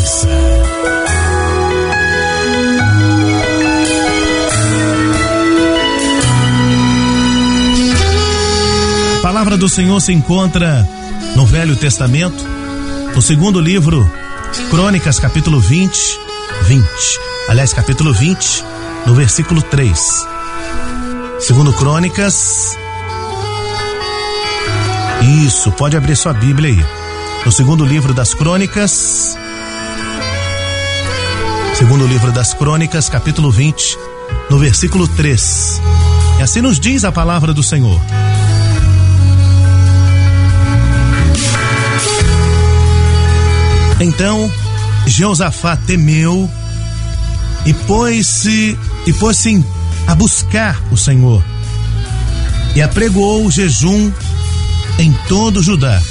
Justiça. A palavra do Senhor se encontra no Velho Testamento, no segundo livro, Crônicas, capítulo 20, capítulo 20, no versículo 3. Segundo Crônicas, isso, pode abrir sua Bíblia aí. No segundo livro das Crônicas, capítulo 20, no versículo 3. E assim nos diz a palavra do Senhor. Então Jeosafá temeu e pôs-se a buscar o Senhor e apregoou o jejum em todo Judá.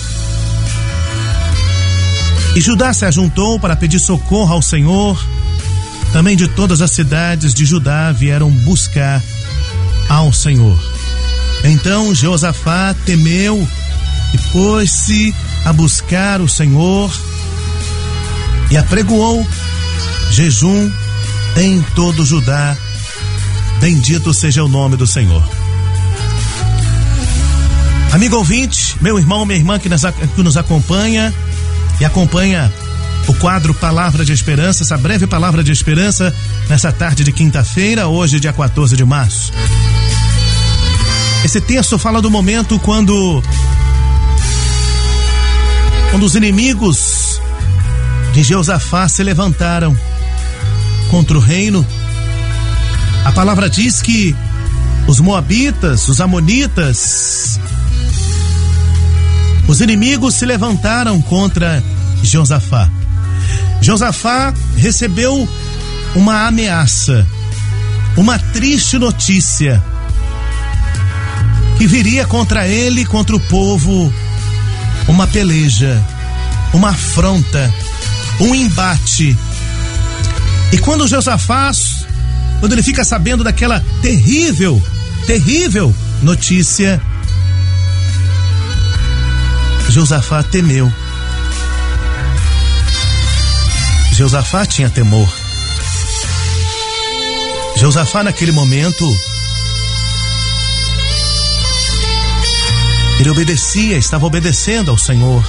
E Judá se ajuntou para pedir socorro ao Senhor. Também de todas as cidades de Judá vieram buscar ao Senhor. Então Jeosafá temeu e pôs-se a buscar o Senhor e apregoou jejum em todo Judá. Bendito seja o nome do Senhor. Amigo ouvinte, meu irmão, minha irmã que nos acompanha e acompanha o quadro Palavra de Esperança, essa breve palavra de esperança nessa tarde de quinta-feira, hoje dia 14 de março. Esse texto fala do momento quando os inimigos de Jeosafá se levantaram contra o reino. A palavra diz que os moabitas, os amonitas, os inimigos se levantaram contra Jeosafá. Jeosafá recebeu uma ameaça, uma triste notícia, que viria contra ele, contra o povo, uma peleja, uma afronta, um embate. E quando Jeosafá, quando ele fica sabendo daquela terrível notícia, Jeosafá temeu. Jeosafá tinha temor. Jeosafá naquele momento, ele estava obedecendo ao Senhor.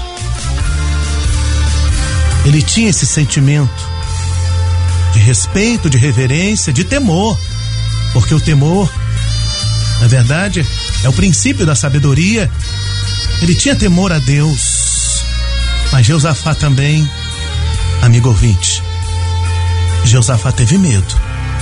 Ele tinha esse sentimento de respeito, de reverência, de temor, porque o temor, na verdade, é o princípio da sabedoria. Ele tinha temor a Deus, mas Jeosafá também, amigo ouvinte, Jeosafá teve medo.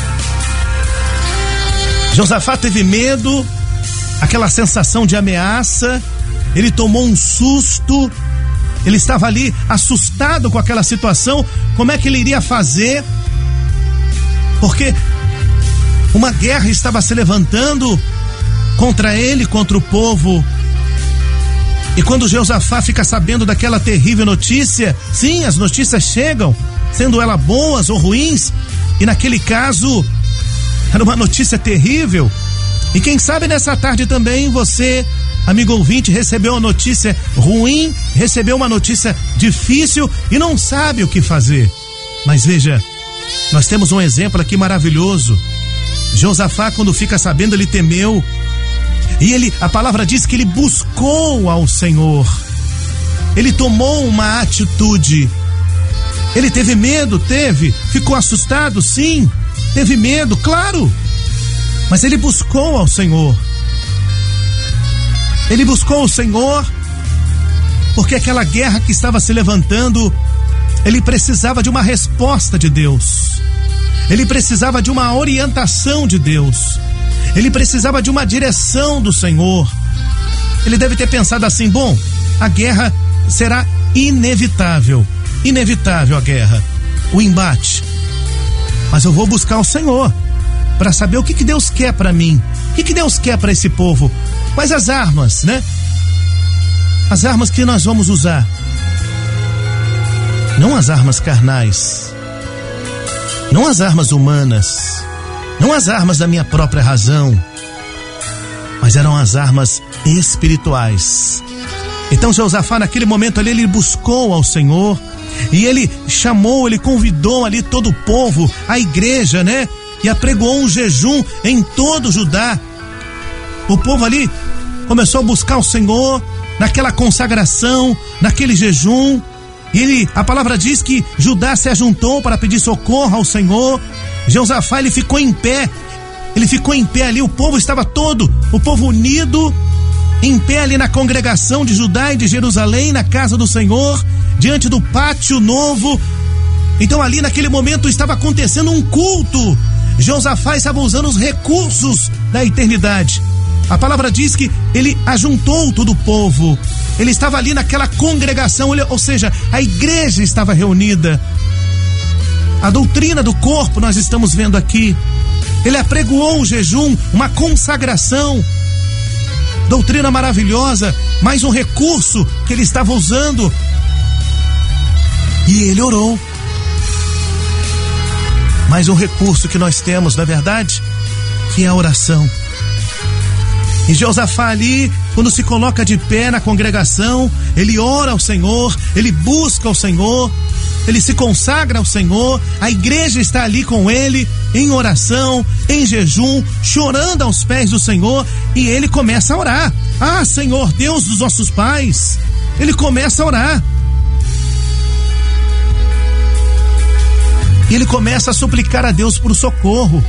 Jeosafá teve medo, aquela sensação de ameaça, ele tomou um susto, ele estava ali assustado com aquela situação, como é que ele iria fazer? Porque uma guerra estava se levantando contra ele, contra o povo. E quando Jeosafá fica sabendo daquela terrível notícia, sim, as notícias chegam, sendo elas boas ou ruins, e naquele caso era uma notícia terrível. E quem sabe nessa tarde também você, amigo ouvinte, recebeu uma notícia ruim, recebeu uma notícia difícil e não sabe o que fazer. Mas veja, nós temos um exemplo aqui maravilhoso. Jeosafá, quando fica sabendo, ele temeu. E a palavra diz que ele buscou ao Senhor. Ele tomou uma atitude. Ele teve medo? Teve. Ficou assustado? Sim. Teve medo? Claro. Mas ele buscou ao Senhor. Ele buscou o Senhor porque aquela guerra que estava se levantando, ele precisava de uma resposta de Deus. Ele precisava de uma orientação de Deus. Ele precisava de uma direção do Senhor. Ele deve ter pensado assim: bom, a guerra será inevitável. Inevitável a guerra, o embate. Mas eu vou buscar o Senhor para saber o que Deus quer para mim, o que Deus quer para esse povo. Mas as armas, né? As armas que nós vamos usar, não as armas carnais, não as armas humanas, não as armas da minha própria razão, mas eram as armas espirituais. Então Jeosafá naquele momento ali, ele buscou ao Senhor, E ele convidou ali todo o povo, a igreja, né? E apregoou um jejum em todo Judá. O povo ali começou a buscar o Senhor naquela consagração, naquele jejum. E a palavra diz que Judá se ajuntou para pedir socorro ao Senhor. Jeosafá, ele ficou em pé ali, o povo estava todo, o povo unido, em pé ali na congregação de Judá e de Jerusalém, na casa do Senhor, diante do pátio novo. Então ali naquele momento estava acontecendo um culto. Jeosafá estava usando os recursos da eternidade. A palavra diz que ele ajuntou todo o povo. Ele estava ali naquela congregação, ou seja, a igreja estava reunida. A doutrina do corpo nós estamos vendo aqui. Ele apregoou o jejum, uma consagração. Doutrina maravilhosa, mais um recurso que ele estava usando. E ele orou. Mais um recurso que nós temos, na verdade, que é a oração. E Jeosafá ali, quando se coloca de pé na congregação, ele ora ao Senhor, ele busca o Senhor, ele se consagra ao Senhor, a igreja está ali com ele, em oração, em jejum, chorando aos pés do Senhor, e ele começa a orar. Ah, Senhor, Deus dos nossos pais, ele começa a orar. E ele começa a suplicar a Deus por socorro.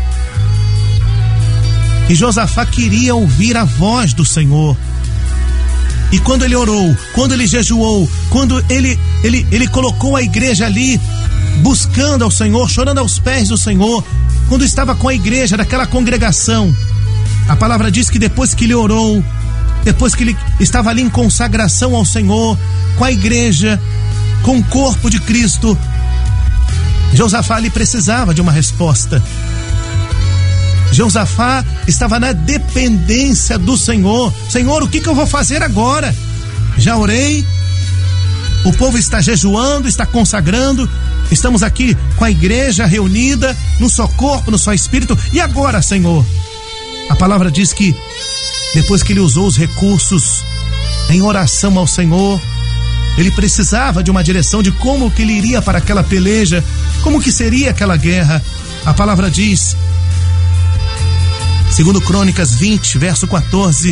E Josafá queria ouvir a voz do Senhor. E quando ele orou, quando ele jejuou, quando ele colocou a igreja ali, buscando ao Senhor, chorando aos pés do Senhor, quando estava com a igreja daquela congregação, a palavra diz que depois que ele orou, depois que ele estava ali em consagração ao Senhor, com a igreja, com o corpo de Cristo, Josafá ali precisava de uma resposta. Josafá estava na dependência do Senhor. Senhor, o que eu vou fazer agora? Já orei, o povo está jejuando, está consagrando, estamos aqui com a igreja reunida, no só corpo, no só espírito, e agora, Senhor? A palavra diz que depois que ele usou os recursos em oração ao Senhor, ele precisava de uma direção de como que ele iria para aquela peleja, como que seria aquela guerra. A palavra diz, segundo Crônicas 20, verso 14,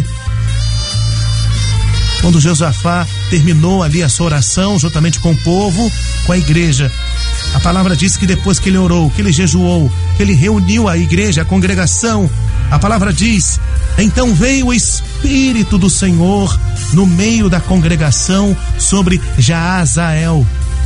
quando Josafá terminou ali a sua oração, juntamente com o povo, com a igreja, a palavra diz que depois que ele orou, que ele jejuou, que ele reuniu a igreja, a congregação, a palavra diz, então veio o Espírito do Senhor no meio da congregação sobre Jaaziel.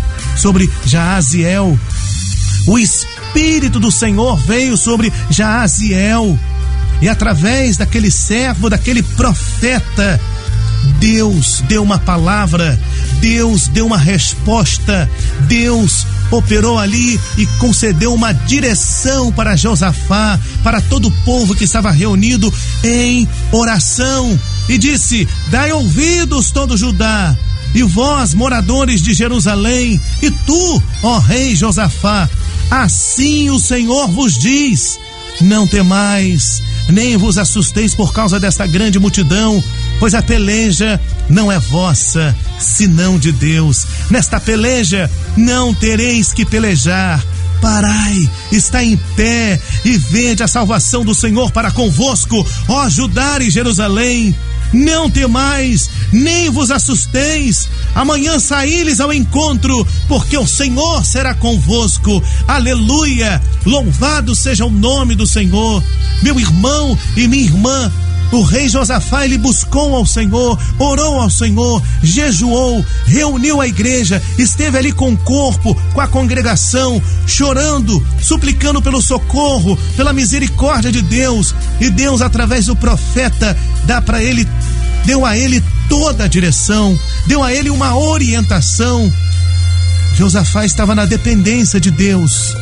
O Espírito do Senhor veio sobre Jaaziel. E através daquele servo, daquele profeta, Deus deu uma palavra, Deus deu uma resposta, Deus operou ali e concedeu uma direção para Josafá, para todo o povo que estava reunido em oração, e disse: dai ouvidos todo Judá, e vós, moradores de Jerusalém, e tu, ó rei Josafá, assim o Senhor vos diz: não temais, nem vos assusteis por causa desta grande multidão, pois a peleja não é vossa, senão de Deus. Nesta peleja não tereis que pelejar. Parai, está em pé e vede a salvação do Senhor para convosco, ó Judá e Jerusalém. Não temais, nem vos assusteis. Amanhã saí-lhes ao encontro, porque o Senhor será convosco. Aleluia! Louvado seja o nome do Senhor. Meu irmão e minha irmã, o rei Josafá, ele buscou ao Senhor, orou ao Senhor, jejuou, reuniu a igreja, esteve ali com o corpo, com a congregação, chorando, suplicando pelo socorro, pela misericórdia de Deus. E Deus, através do profeta, deu a ele toda a direção, deu a ele uma orientação. Josafá estava na dependência de Deus.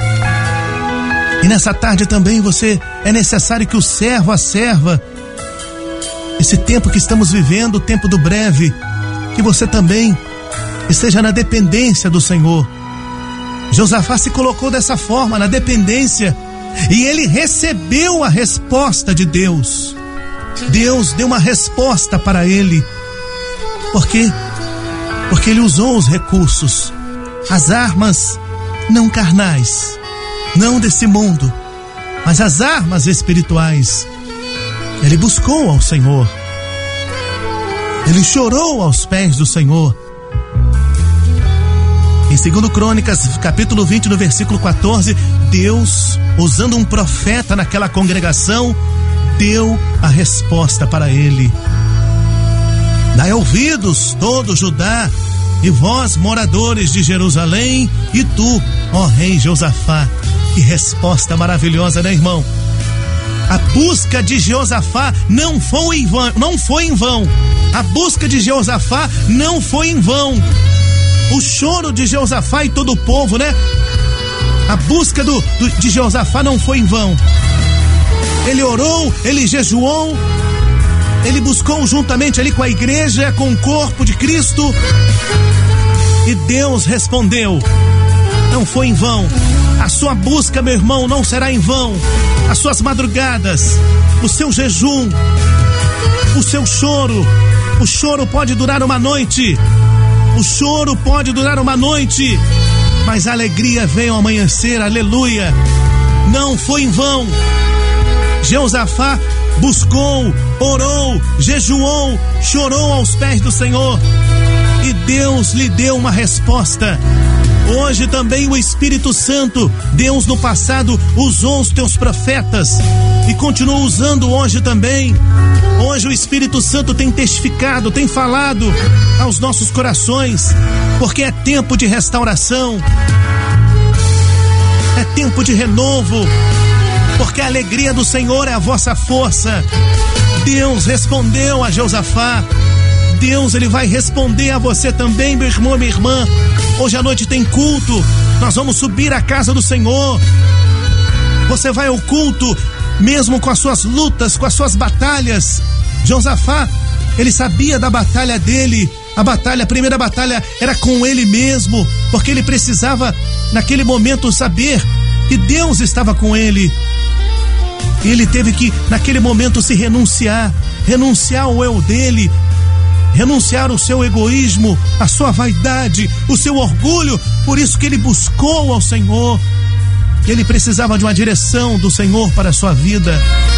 E nessa tarde também é necessário que o servo, a serva, esse tempo que estamos vivendo, o tempo do breve, que você também esteja na dependência do Senhor. Josafá se colocou dessa forma, na dependência, e ele recebeu a resposta de Deus. Deus deu uma resposta para ele. Por quê? Porque ele usou os recursos. as armas não carnais, não desse mundo, mas as armas espirituais. Ele buscou ao Senhor. Ele chorou aos pés do Senhor. Em 2 Crônicas, capítulo 20, no versículo 14, Deus, usando um profeta naquela congregação, deu a resposta para ele. Dai ouvidos, todo Judá, e vós, moradores de Jerusalém, e tu, ó rei Josafá. Que resposta maravilhosa, né, irmão? A busca de Josafá não foi em vão. A busca de Josafá não foi em vão. O choro de Josafá e todo o povo, né? A busca de Josafá não foi em vão. Ele orou, ele jejuou, ele buscou juntamente ali com a igreja, com o corpo de Cristo, e Deus respondeu. Não foi em vão. A sua busca, meu irmão, não será em vão. As suas madrugadas, o seu jejum, o seu choro. O choro pode durar uma noite. O choro pode durar uma noite, mas a alegria vem ao amanhecer, aleluia. Não foi em vão. Josafá buscou, orou, jejuou, chorou aos pés do Senhor, e Deus lhe deu uma resposta. Hoje também o Espírito Santo, Deus no passado usou os teus profetas e continua usando hoje também. Hoje o Espírito Santo tem testificado, tem falado aos nossos corações, porque é tempo de restauração, é tempo de renovo, porque a alegria do Senhor é a vossa força. Deus respondeu a Josafá. Deus, ele vai responder a você também, meu irmão, minha irmã. Hoje à noite tem culto, nós vamos subir à casa do Senhor. Você vai ao culto, mesmo com as suas lutas, com as suas batalhas. Josafá, ele sabia da batalha dele. A primeira batalha era com ele mesmo, porque ele precisava, naquele momento, saber que Deus estava com ele. E ele teve que, naquele momento, se renunciar ao eu dele, renunciar o seu egoísmo, a sua vaidade, o seu orgulho. Por isso que ele buscou ao Senhor. Ele precisava de uma direção do Senhor para a sua vida.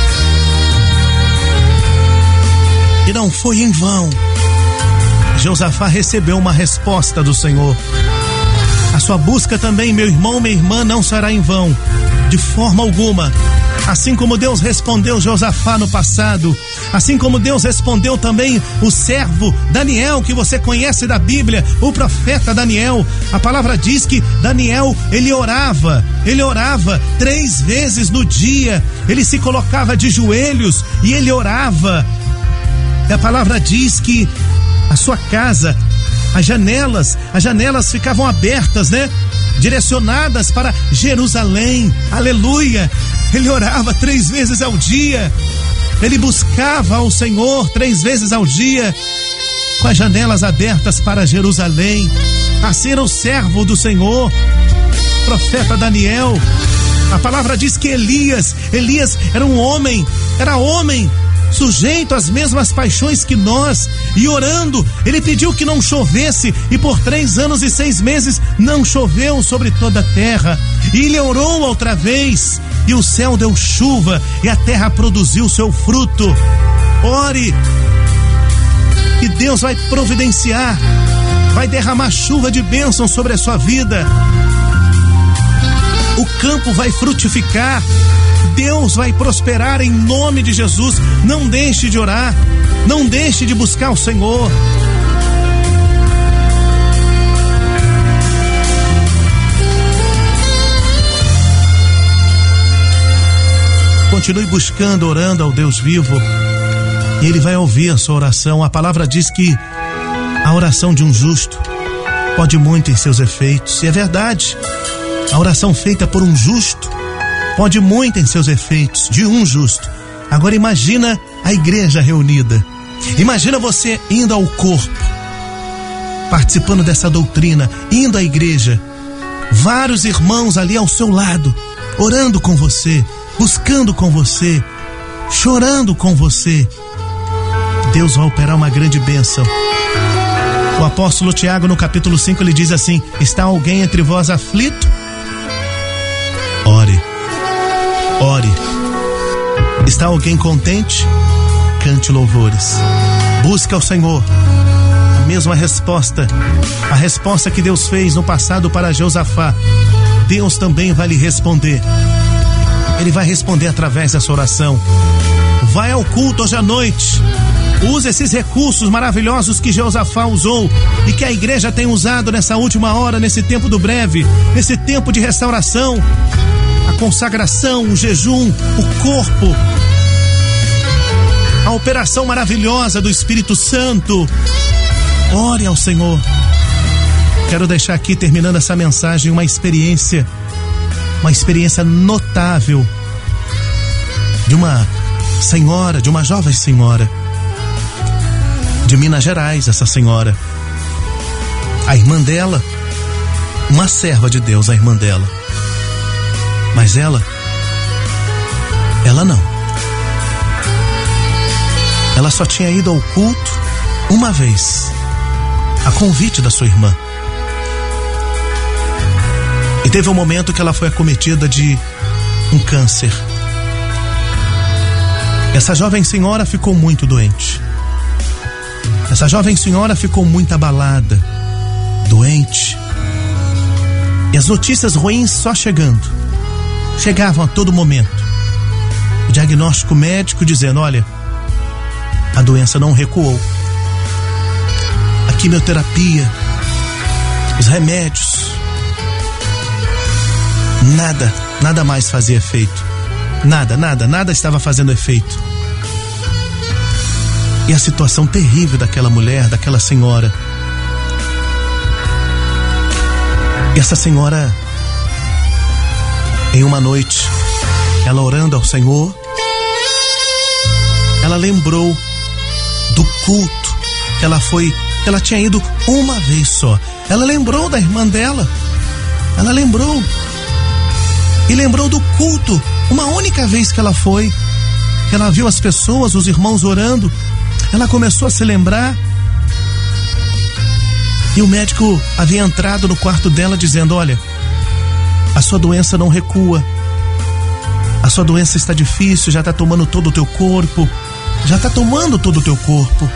E não foi em vão. Josafá recebeu uma resposta do Senhor. A sua busca também, meu irmão, minha irmã, não será em vão, de forma alguma. Assim como Deus respondeu Josafá no passado, assim como Deus respondeu também o servo Daniel, que você conhece da Bíblia, o profeta Daniel. A palavra diz que Daniel, ele orava 3 vezes no dia, ele se colocava de joelhos e ele orava. E a palavra diz que a sua casa, as janelas ficavam abertas, né? Direcionadas para Jerusalém, aleluia. Ele orava 3 vezes ao dia, ele buscava ao Senhor 3 vezes ao dia, com as janelas abertas para Jerusalém. Assim era o servo do Senhor, profeta Daniel. A palavra diz que Elias era homem, sujeito às mesmas paixões que nós, e orando, ele pediu que não chovesse, e por 3 anos e 6 meses não choveu sobre toda a terra. E ele orou outra vez, e o céu deu chuva, e a terra produziu seu fruto. Ore, que Deus vai providenciar, vai derramar chuva de bênção sobre a sua vida. O campo vai frutificar, Deus vai prosperar em nome de Jesus. Não deixe de orar, não deixe de buscar o Senhor. Continue buscando, orando ao Deus vivo, e Ele vai ouvir a sua oração. A palavra diz que a oração de um justo pode muito em seus efeitos, e é verdade. A oração feita por um justo pode muito em seus efeitos, de um justo. Agora imagina a igreja reunida. Imagina você indo ao corpo, participando dessa doutrina, indo à igreja, vários irmãos ali ao seu lado, orando com você, buscando com você, chorando com você. Deus vai operar uma grande bênção. O apóstolo Tiago, no capítulo 5, ele diz assim: está alguém entre vós aflito? Ore. Ore. Está alguém contente? Cante louvores. Busque ao Senhor. A mesma resposta, a resposta que Deus fez no passado para Josafá, Deus também vai lhe responder. Ele vai responder através dessa oração. Vai ao culto hoje à noite. Use esses recursos maravilhosos que Josafá usou e que a igreja tem usado nessa última hora, nesse tempo do breve, nesse tempo de restauração. A consagração, o jejum, o corpo, a operação maravilhosa do Espírito Santo. Ore ao Senhor. Quero deixar aqui, terminando essa mensagem, uma experiência notável de uma senhora, de uma jovem senhora de Minas Gerais. Essa senhora, a irmã dela, uma serva de Deus, a irmã dela, mas ela não. Ela só tinha ido ao culto uma vez, a convite da sua irmã. E teve um momento que ela foi acometida de um câncer. Essa jovem senhora ficou muito doente. Essa jovem senhora ficou muito abalada, doente. E as notícias ruins só chegavam a todo momento. O diagnóstico médico dizendo: olha, a doença não recuou. A quimioterapia, os remédios, nada mais fazia efeito. Nada estava fazendo efeito. E a situação terrível daquela mulher, daquela senhora. E essa senhora, em uma noite, ela orando ao Senhor, ela lembrou do culto que ela tinha ido uma vez só. Ela lembrou da irmã dela. Ela lembrou. E lembrou do culto, uma única vez que ela foi, que ela viu as pessoas, os irmãos orando. Ela começou a se lembrar. E o médico havia entrado no quarto dela dizendo: olha, a sua doença não recua. A sua doença está difícil, já está tomando todo o teu corpo. Já está tomando todo o teu corpo.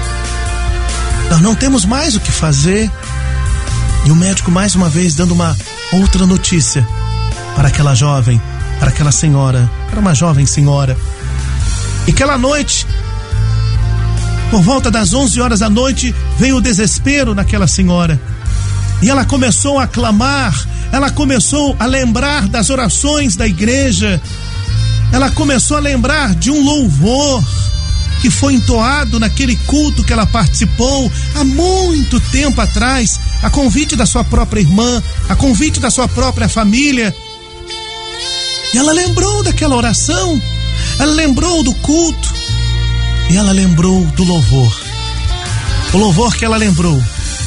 Nós não temos mais o que fazer. E o médico mais uma vez dando uma outra notícia para aquela jovem, para aquela senhora. Era uma jovem senhora. E aquela noite, por volta das 11 horas da noite, veio o desespero naquela senhora. E ela começou a clamar, ela começou a lembrar das orações da igreja. Ela começou a lembrar de um louvor que foi entoado naquele culto que ela participou há muito tempo atrás, a convite da sua própria irmã, a convite da sua própria família. E ela lembrou daquela oração, ela lembrou do culto, e ela lembrou do louvor. O louvor que ela lembrou,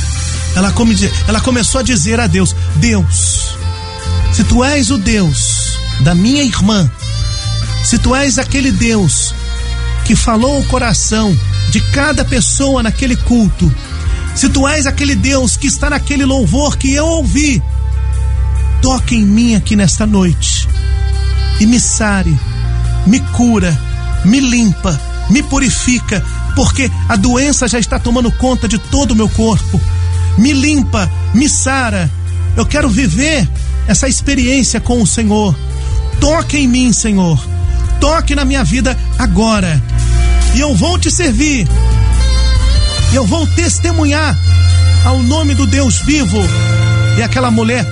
ela começou a dizer a Deus: Deus, se tu és o Deus da minha irmã, se tu és aquele Deus que falou o coração de cada pessoa naquele culto, se tu és aquele Deus que está naquele louvor que eu ouvi, toque em mim aqui nesta noite e me sare, me cura, me limpa, me purifica, porque a doença já está tomando conta de todo o meu corpo. Me limpa, me sara. Eu quero viver essa experiência com o Senhor. Toque em mim, Senhor. Toque na minha vida agora. E eu vou te servir. Eu vou testemunhar ao nome do Deus vivo. E aquela mulher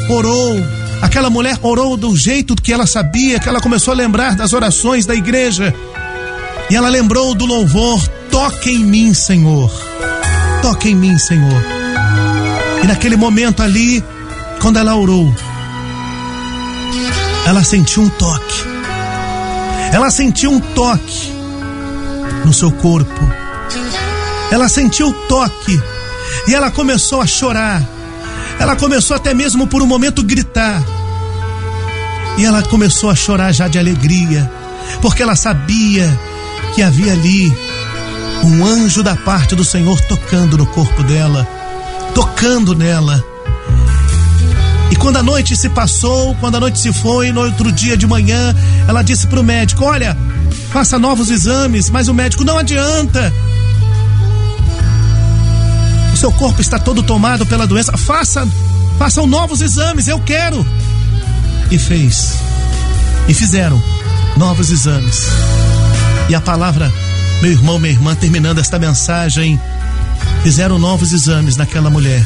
orou do jeito que ela sabia, que ela começou a lembrar das orações da igreja. E ela lembrou do louvor: toque em mim, Senhor. Toque em mim, Senhor. E naquele momento ali, quando ela orou, ela sentiu um toque. Ela sentiu um toque no seu corpo. Ela sentiu o toque. E ela começou a chorar. Ela começou até mesmo por um momento gritar. E ela começou a chorar já de alegria, porque ela sabia que havia ali um anjo da parte do Senhor tocando no corpo dela. tocando nela. E quando a noite se passou, quando a noite se foi, no outro dia de manhã, ela disse pro médico: olha, faça novos exames. Mas o médico: não adianta, o seu corpo está todo tomado pela doença, façam novos exames, eu quero. E fizeram novos exames. E a palavra, meu irmão, minha irmã, terminando esta mensagem, fizeram novos exames naquela mulher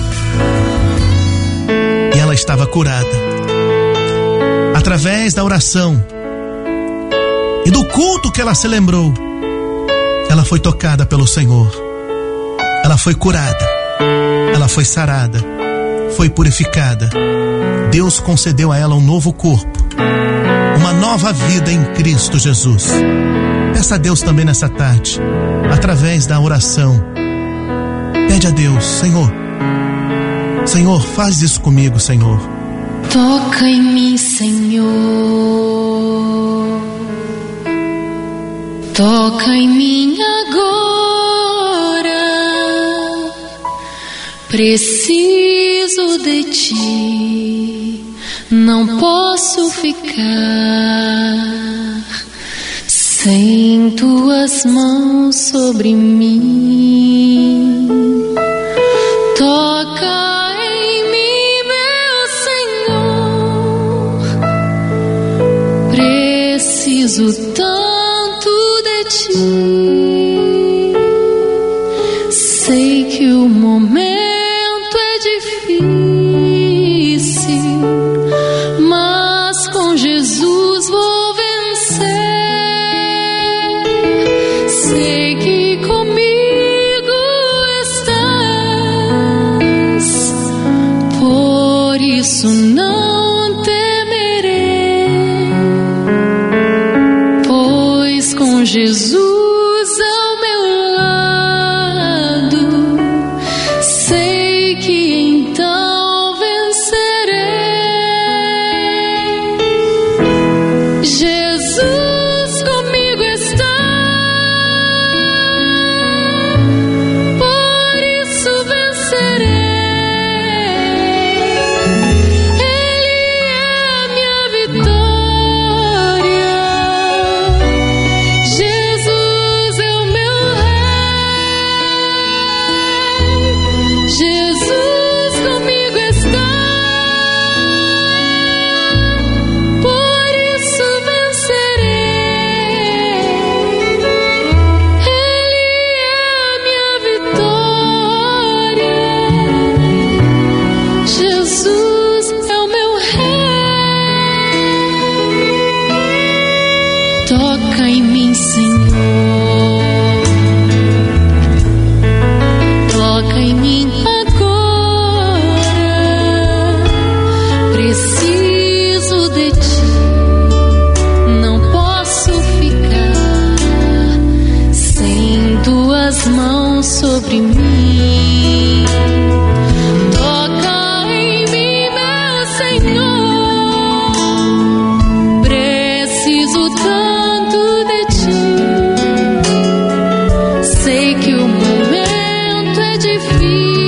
e ela estava curada. Através da oração e do culto que ela se lembrou, ela foi tocada pelo Senhor, ela foi curada, ela foi sarada, foi purificada. Deus concedeu a ela um novo corpo, uma nova vida em Cristo Jesus. Peça a Deus também nessa tarde, através da oração. Pede a Deus: Senhor, faz isso comigo, Senhor. Toca em mim, Senhor. Toca em mim agora. Preciso de ti. Não posso ficar sem tuas mãos sobre mim. Toca em mim, meu Senhor. Preciso tanto de ti. Sei que o momento é difícil, mas com Jesus vou vencer. Sei que comigo estás, por isso não temerei, pois com Jesus ao meu lado, sei que então vencerei. Jesus comigo está, por isso vencerei. Ele é a minha vitória. Jesus é o meu rei. Jesus comigo está, por isso vencerei. Ele é a minha vitória. Jesus é o meu rei. Toca em mim, Senhor. Toca em mim agora. Preciso de ti. Não posso ficar sem tuas mãos sobre mim. Toca em mim, meu Senhor. Preciso tanto de ti. Sei que o momento é difícil,